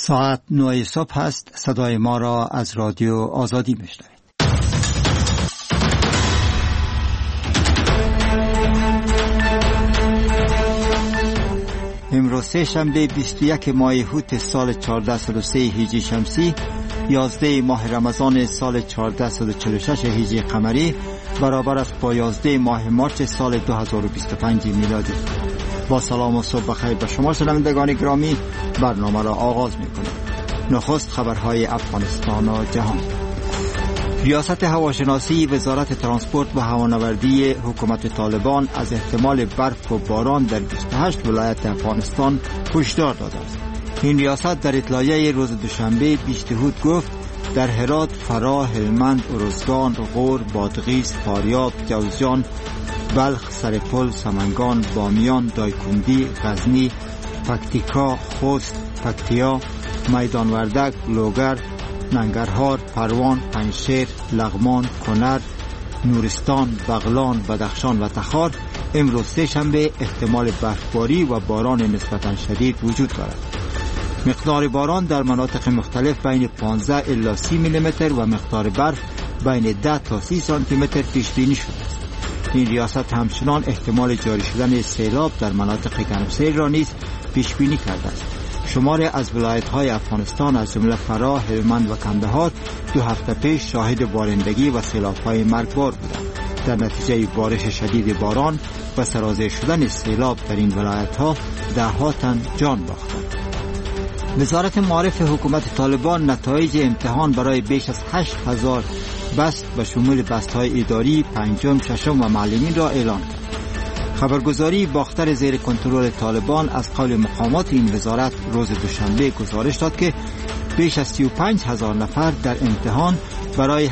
ساعت 9 صبح است. صدای ما را از رادیو آزادی میشنوید. امروز سه شنبه 21 ماه اوت سال 1403 هجری شمسی، 11 ماه رمضان سال 1446 هجری قمری، برابر است با 11 ماه مارس سال 2025 میلادی. با سلام و صبح بخیر به شما شنوندگان گرامی، برنامه را آغاز می‌کنیم. نخست خبرهای افغانستان و جهان. ریاست هواشناسی وزارت ترانسپورت و هوانوردی حکومت طالبان از احتمال برف و باران در 28 ولایت افغانستان هشدار داده است. این ریاست در اطلاعیه روز دوشنبه 20 اوت گفت در هرات، فراه، هلمند، ارزگان، غور، بادغیس، فاریاب، جوزجان، بلخ، سرپل، سمنگان، بامیان، دایکندی، غزنی، پکتیکا، خوست، پکتیا، میدان وردک، لوگر، ننگرهار، پروان، پنجشیر، لغمان، کنر، نورستان، بغلان، بدخشان و تخار امروز سه شنبه احتمال برفباری و باران نسبتاً شدید وجود دارد. مقدار باران در مناطق مختلف بین 15 الی 30 میلیمتر و مقدار برف بین 10 تا 30 سانتی متر پیش بینی شده است. این ریاست همچنان احتمال جاری شدن سیلاب در مناطق گرمسیر را نیز پیش بینی کرده است. شماری از ولایت‌های افغانستان از جمله فراه، هلمند و کندهار 2 هفته پیش شاهد بارندگی و سیلاب‌های مرگبار بودند. در نتیجه بارش شدید باران و سرازیر شدن سیلاب در این ولایت‌ها ده‌ها تن جان باختند. وزارت معارف حکومت طالبان نتایج امتحان برای بیش از 8000 بست به شمول بست‌های اداری، پنجم، ششم و معلمین را اعلان کرد. خبرگزاری باختر زیر کنترل طالبان از قول مقامات این وزارت روز دوشنبه گزارش داد که بیش از 35000 نفر در امتحان برای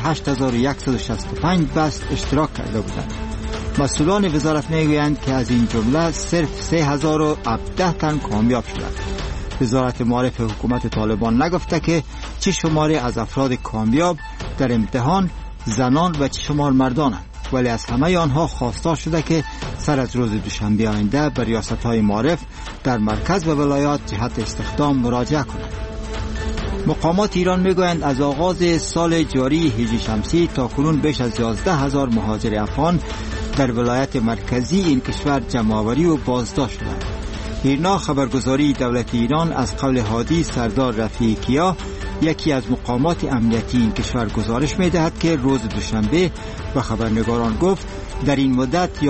8165 بست اشتراک کرده بودند. مسئولان وزارت میگویند که از این جمله صرف 3017 تن کامیاب شدند. وزارت معارف حکومت طالبان نگفته که چه شماری از افراد کامیاب در امتحان زنان و چه شمار مردانند، ولی از همه آنها خواستار شده که سر از روز دوشنبه آینده به ریاست‌های معارف در مرکز و ولایات جهت استخدام مراجعه کنند. مقامات ایران میگویند از آغاز سال جاری هجری شمسی تا کنون بیش از 11000 مهاجر افغان در ولایت مرکزی این کشور جمع‌آوری و بازداشت شدند. ایرنا خبرگزاری دولت ایران از قول هادی سردار رفیعی کیا، یکی از مقامات امنیتی این کشور گزارش می‌دهد که روز دوشنبه به خبرنگاران گفت در این مدت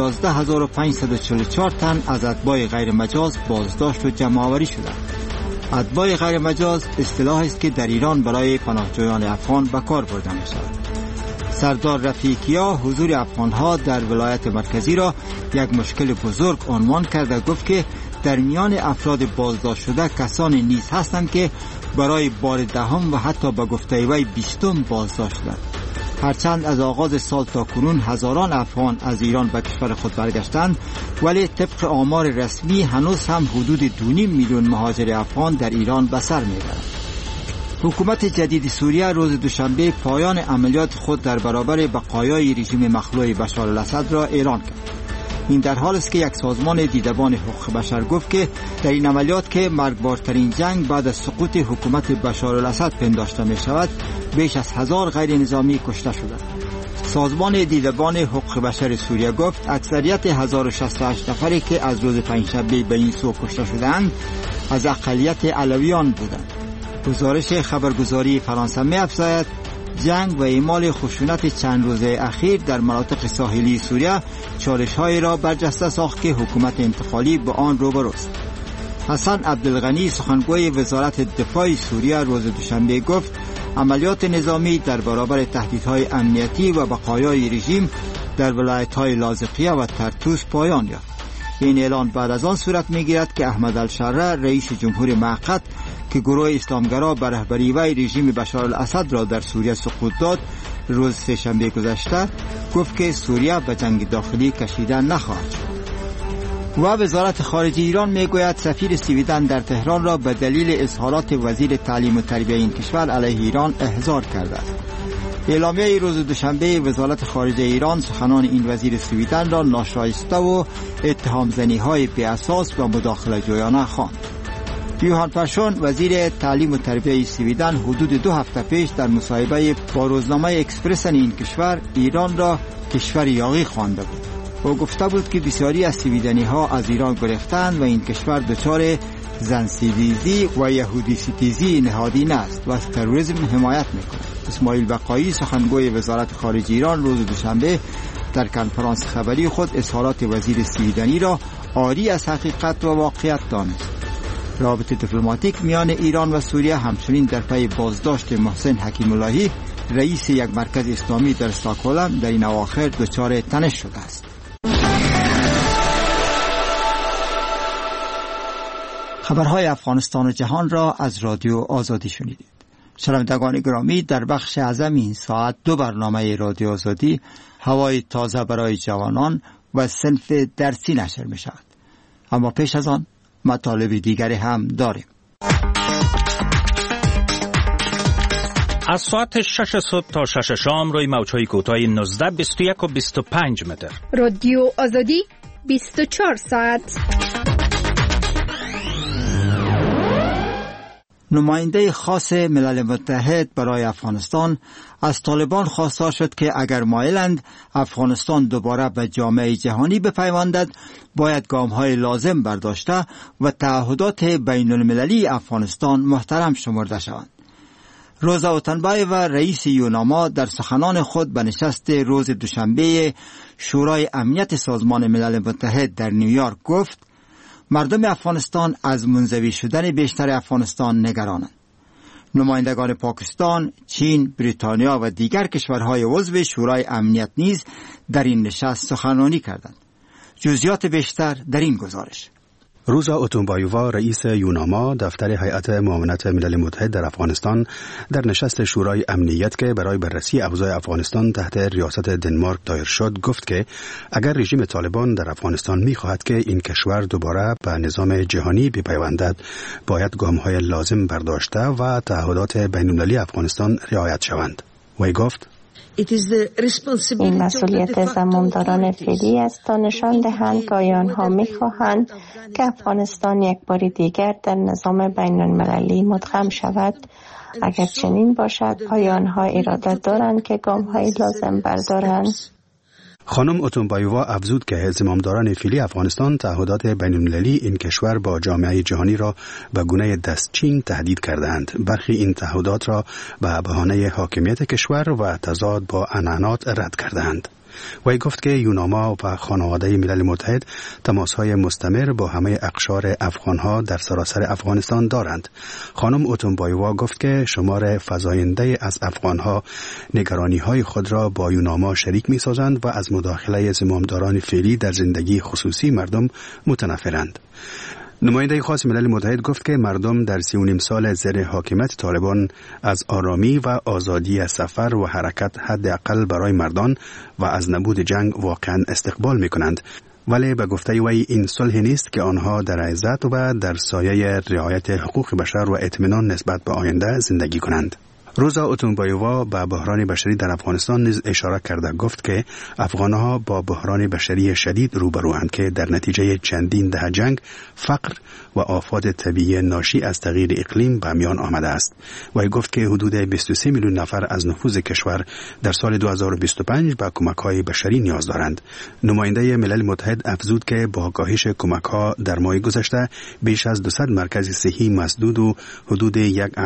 11544 تن از اتباع غیر مجاز بازداشت و جمع‌آوری شدند. اتباع غیر مجاز اصطلاحی است که در ایران برای پناهجویان افغان به کار برده می‌شود. سردار رفیعی کیا حضور افغان‌ها در ولایت مرکزی را یک مشکل بزرگ عنوان کرده گفت که در میان افراد بازداشت شده کسانی نیز هستند که برای بار دهم و حتی به گفته وی 20م بازداشت شدند. هرچند از آغاز سال تا کنون هزاران افغان از ایران به کشور خود برگشتند، ولی طبق آمار رسمی هنوز هم حدود 2.5 میلیون مهاجر افغان در ایران به سر میبرند. حکومت جدید سوریه روز دوشنبه پایان عملیات خود در برابر بقایای رژیم مخلوع بشار الاسد را اعلان کرد. این در حال است که یک سازمان دیدبان حقوق بشر گفت که در این عملیات که مرگبارترین جنگ بعد از سقوط حکومت بشار الاسد پنداشته می شود، بیش از 1000 غیر نظامی کشته شدند. سازمان دیدبان حقوق بشر سوریه گفت اکثریت 1068 نفری که از روز پنجشنبه به این سو کشته شدند از اقلیت علویان بودند. گزارش خبرگزاری فرانسه می افزاید جنگ و اعمال خشونت چند روزه اخیر در مناطق ساحلی سوریه چالش‌هایی را برجسته ساخت که حکومت انتقالی با آن روبروست. حسن عبدالغنی سخنگوی وزارت دفاع سوریه روز دوشنبه گفت عملیات نظامی در برابر تهدیدهای امنیتی و بقایای رژیم در ولایت‌های لاذقیه و طرطوس پایان یافت. این اعلان بعد از آن صورت می‌گیرد که احمد الشره رئیس جمهور موقت که گروه اسلامگرا به رهبری وی رژیم بشار الاسد را در سوریه سقوط داد روز سه‌شنبه گذشته گفت که سوریه به جنگ داخلی کشیده نخواهد شد. و وزارت خارجه ایران میگوید سفیر سویدن در تهران را به دلیل اظهارات وزیر تعلیم و تربیت این کشور علیه ایران احضار کرده است. اعلامیه روز دوشنبه وزارت خارجه ایران سخنان این وزیر سویدن را ناشایسته و اتهام زنی‌های بی اساس و مداخله جویانه خواند. یوهان پاشون وزیر تعلیم و تربیت سویدن حدود 2 هفته پیش در مصاحبه با روزنامه اکسپرس این کشور ایران را کشور یاغی خوانده بود. او گفته بود که بسیاری از سویدنی ها از ایران گریختند و این کشور دچار زنسیزی و یهودی ستیزی نهادینه است و از تروریسم حمایت میکند. اسماعیل بقایی سخنگوی وزارت خارجه ایران روز دوشنبه در کنفرانس خبری خود اظهارات وزیر سویدنی را عاری از حقیقت و واقعیت دانست. رابطه دیپلماتیک میان ایران و سوریه همچنین در پی بازداشت محسن حکیم اللهی رئیس یک مرکز اسلامی در استکهلم در این اواخر دچار تنش شده است. خبرهای افغانستان و جهان را از رادیو آزادی شنیدید. شنوندگان گرامی، در بخش اعظم این ساعت 2 برنامه رادیو آزادی، هوای تازه برای جوانان و صنف درسی نشر می شود. اما پیش از آن مطالب دیگری هم داریم. از ساعت 6 صبح تا 6 شام روی موج‌های کوتاه 19، 21 و 25 متر. رادیو آزادی 24 ساعت. نماینده خاص ملل متحد برای افغانستان از طالبان خواسته شد که اگر مایلند افغانستان دوباره به جامعه جهانی بپیوندد، باید گام‌های لازم برداشته و تعهدات بین المللی افغانستان محترم شمرده شوند. روزا اوتنبایو رئیس یوناما در سخنان خود به نشست روز دوشنبه شورای امنیت سازمان ملل متحد در نیویورک گفت مردم افغانستان از منزوی شدن بیشتر افغانستان نگرانند. نمایندگان پاکستان، چین، بریتانیا و دیگر کشورهای عضو شورای امنیت نیز در این نشست سخنرانی کردند. جزئیات بیشتر در این گزارش. روزا اوتونبایووا رئیس یوناما دفتر هیئت معاونت ملل متحد در افغانستان در نشست شورای امنیت که برای بررسی اوضاع افغانستان تحت ریاست دنمارک دایر شد گفت که اگر رژیم طالبان در افغانستان می‌خواهد که این کشور دوباره به نظام جهانی بپیوندد، باید گام‌های لازم برداشته و تعهدات بین‌المللی افغانستان رعایت شوند. وی گفت این مسئولیت زمامداران فعلی است تا نشان دهند که آنها می‌خواهند که افغانستان یک بار دیگر در نظام بین المللی مدغم شود. اگر چنین باشد، آیا آنها اراده دارند که گام‌های لازم بردارند؟ خانم اوتونبایووا افزود که زمامداران فعلی افغانستان تعهدات بین‌المللی این کشور با جامعه جهانی را به گونه دستچین تهدید کردند. برخی این تعهدات را به بهانه حاکمیت کشور و تضاد با عنعنات رد کردند. وی گفت که یوناما و خانواده ملل متحد تماس‌های مستمر با همه اقشار افغان‌ها در سراسر افغانستان دارند. خانم اوتونبایووا گفت که شمار فزاینده از افغان‌ها نگرانی‌های خود را با یوناما شریک می‌سازند و از مداخله زمامداران فعلی در زندگی خصوصی مردم متنفرند. نماینده خاص ملل متحد گفت که مردم در 3.5 سال زیر حاکمیت طالبان از آرامی و آزادی سفر و حرکت حداقل برای مردان و از نبود جنگ واقعا استقبال می‌کنند، ولی به گفته وی این صلح نیست که آنها در عزت و در سایه رعایت حقوق بشر و اطمینان نسبت به آینده زندگی کنند. روزا اوتونبایووا به بحران بشری در افغانستان نیز اشاره کرده گفت که افغانها با بحران بشری شدید روبروند که در نتیجه چندین دهه جنگ، فقر و آفات طبیعی ناشی از تغییر اقلیم به میان آمده است. وی گفت که حدود 23 میلیون نفر از نفوذ کشور در سال 2025 به کمک‌های بشری نیاز دارند. نماینده ملل متحد افزود که با کاهش کمک‌ها در ماه گذشته بیش از 200 مرکز صحی مسدود و حدود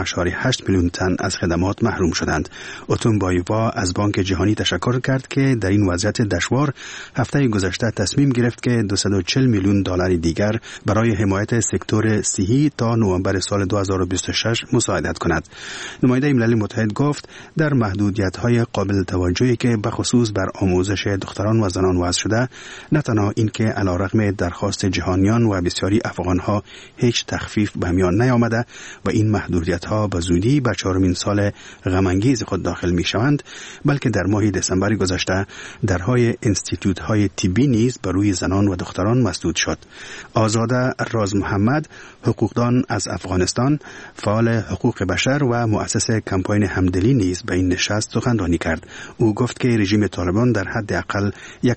1.8 میلیون تن از خدمات محروم شدند. اوتونبایووا از بانک جهانی تشکر کرد که در این وضعیت دشوار هفته گذشته تصمیم گرفت که 240 میلیون دلار دیگر برای حمایت سکتور صحی تا نوامبر سال 2026 مساعدت کند. نماینده ملل متحد گفت در محدودیت‌های قابل توجهی که بخصوص بر آموزش دختران و زنان وضع شده، نه تنها این که علیرغم درخواست جهانیان و بسیاری افغان‌ها هیچ تخفیف به میان نیامده و این محدودیت‌ها به زودی به 4مین سال غم‌انگیز خود داخل می‌شوند، بلکه در ماه دسامبر گذشته درهای انستیتوت‌های طبی نیز بر روی زنان و دختران مسدود شد. آزاده راز محمد، حقوقدان از افغانستان، فعال حقوق بشر و مؤسس کمپاین همدلی نیز به این نشست سخنرانی کرد. او گفت که رژیم طالبان در حداقل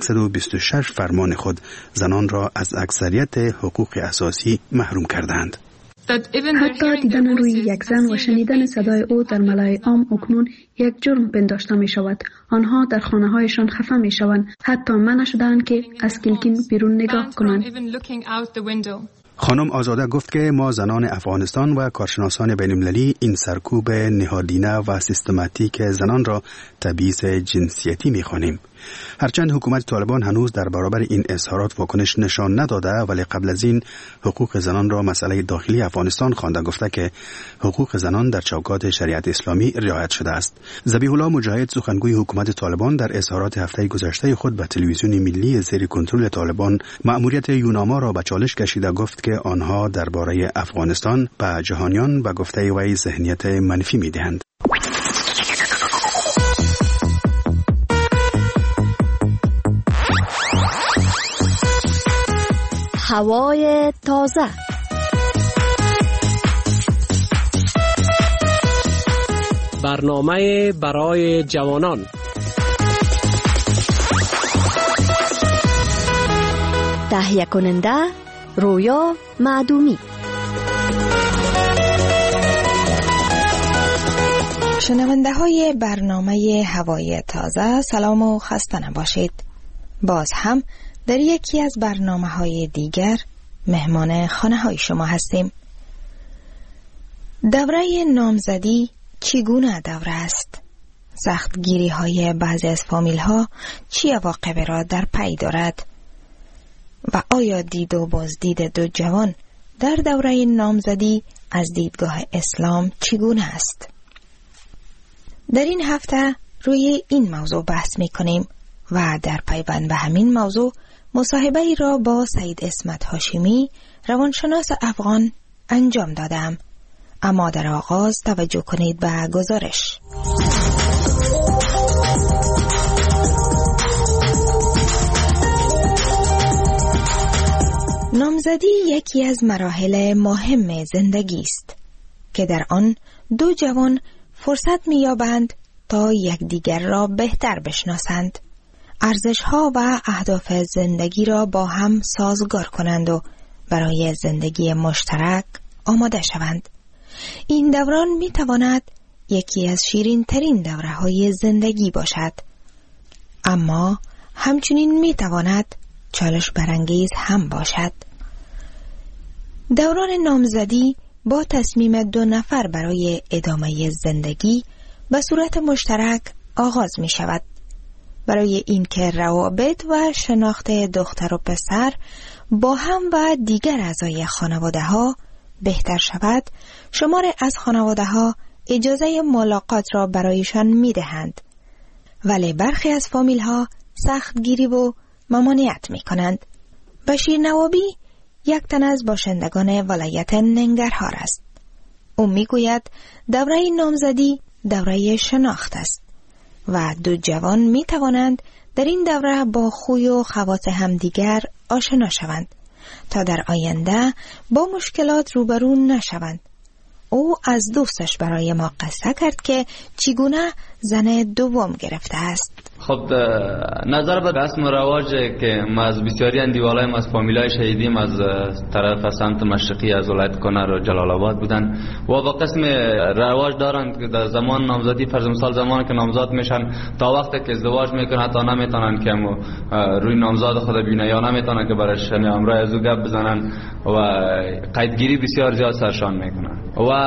126 فرمان خود زنان را از اکثریت حقوق اساسی محروم کردند. حتی دیدن روی یک زن و شنیدن صدای او در ملأ عام اکنون یک جرم پنداشته می شود. آنها در خانه هایشان خفه می شوند. حتی منع شدند که از کلکین بیرون نگاه کنند. خانم آزاده گفت که ما زنان افغانستان و کارشناسان بین‌المللی این سرکوب نهادینه و سیستماتیک زنان را تبعیض جنسیتی می‌خوانیم. هرچند حکومت طالبان هنوز در برابر این اظهارات واکنش نشان نداده، ولی قبل از این حقوق زنان را مسئله داخلی افغانستان خوانده، گفته که حقوق زنان در چوکات شریعت اسلامی رعایت شده است. ذبیح الله مجاهد، سخنگوی حکومت طالبان، در اظهارات هفته گذشته خود به تلویزیون ملی زیر کنترل طالبان مأموریت یوناما را به چالش کشیده گفت که آنها درباره افغانستان به جهانیان به گفته وی ذهنیت منفی می‌دهند. هوای تازه. برنامه برای جوانان. تهیه کننده رویا معدومی. شنونده های برنامه هوای تازه، سلام و خسته نباشید. باز هم در یکی از برنامه‌های دیگر مهمان خانه‌های شما هستیم. دوره نامزدی چگونه دوره است؟ سختگیری‌های بعضی از فامیل‌ها چه عواقبی را در پی دارد؟ و آیا دید و بازدید دو جوان در دوره نامزدی از دیدگاه اسلام چگونه است؟ در این هفته روی این موضوع بحث می‌کنیم و در پیوند به همین موضوع مصاحبه ای را با سید اسمت هاشمی، روانشناس افغان، انجام دادم. اما در آغاز توجه کنید به گزارش. نامزدی یکی از مراحل مهم زندگی است که در آن دو جوان فرصت می‌یابند تا یکدیگر را بهتر بشناسند، ارزش‌ها و اهداف زندگی را با هم سازگار کنند و برای زندگی مشترک آماده شوند. این دوران می‌تواند یکی از شیرین‌ترین دوره‌های زندگی باشد، اما همچنین می‌تواند چالش برانگیز هم باشد. دوران نامزدی با تصمیم دو نفر برای ادامه زندگی به صورت مشترک آغاز می شود. برای اینکه روابط و شناخت دختر و پسر با هم و دیگر اعضای خانواده ها بهتر شود، شمار از خانواده ها اجازه ملاقات را برایشان می دهند، ولی برخی از فامیل ها سخت گیری و ممانعت می کنند. بشیر نوابی یک تن از باشندگان ولایت ننگرهار است. او می گوید دوره نامزدی دوره شناخت است و دو جوان می توانند در این دوره با خوی و خواص همدیگر آشنا شوند تا در آینده با مشکلات روبرو نشوند. او از دوستش برای ما قصه کرد که چگونه زن دوم گرفته است. خب نظر به رسم و رواج که ما از بسیاری اندیوالای ما از فامیلای شهیدیم از طرف سمت مشرقی از ولایت کنر و جلال آباد بودن و با قسم رواج دارن که در زمان نامزدی، فرض مثال زمانی که نامزاد میشن تا وقتی که ازدواج میکنن حتی نمیتونن که روی نامزاد خود ببینن یا نمیتونن که برش امرای از او گپ بزنن و قیدگیری بسیار زیاد سرشان میکنن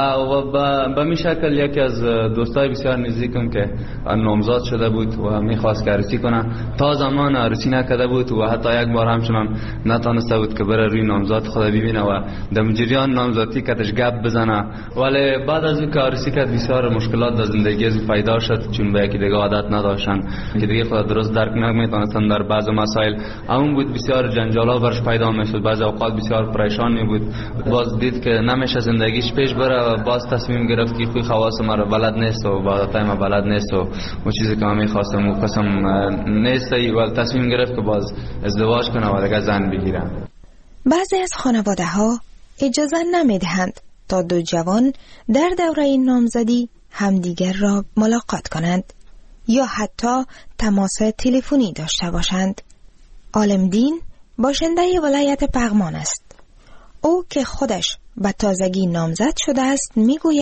و به می شکل یکی از دوستای بسیار نزدیکم که نامزاد شده بود و میخواست که عروسی کنه، تا زمان عروسی نکرده بود و حتی یک بار همچنان نتونسته بود که بره روی نامزاد خود ببینه و در جریان نامزادی کتش گپ بزنه. ولی بعد از اینکه عروسی کرد بسیار مشکلات در زندگی از پیدا شد، چون به یکی دیگه عادت نداشتن که دیگه خود درست درک نمیتونستن در بعض مسائل. اون بود بسیار جنجالا برش پیدا میشد، بعضی اوقات بسیار پریشان بود. باز دید که نمیشه زندگیش پیش بره و باز تصمیم گرفت که خوی خواص ما رو بلد نیست و بعد ما بلد نیست و چیزی که من می‌خواستم و قسم نیست و تصمیم گرفت که باز ازدواج کنه و دیگه زن بگیره. بعضی از خانواده ها اجازه نمیدهند تا دو جوان در دوره نامزدی همدیگر را ملاقات کنند یا حتی تماس تلفنی داشته باشند. عالمدین باشنده ولایت پغمان است. او که خودش به تازگی نامزد شده است میگوید